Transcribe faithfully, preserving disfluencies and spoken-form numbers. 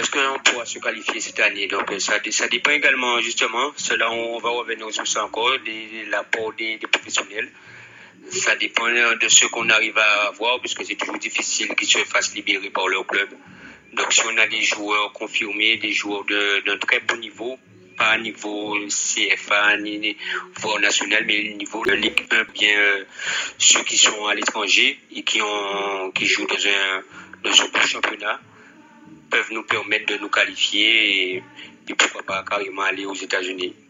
qu'on pourra se qualifier cette année. Donc ça, ça dépend également justement, cela on va revenir sur ça encore, de l'apport des, des professionnels. Ça dépend de ce qu'on arrive à avoir, puisque c'est toujours difficile qu'ils se fassent libérer par leur club. Donc si on a des joueurs confirmés, des joueurs de, d'un très bon niveau, pas à niveau C F A ni niveau national, mais au niveau de Ligue un, bien euh, ceux qui sont à l'étranger et qui ont qui jouent dans un dans un bon championnat peuvent nous permettre de nous qualifier et, et pourquoi pas carrément aller aux États-Unis.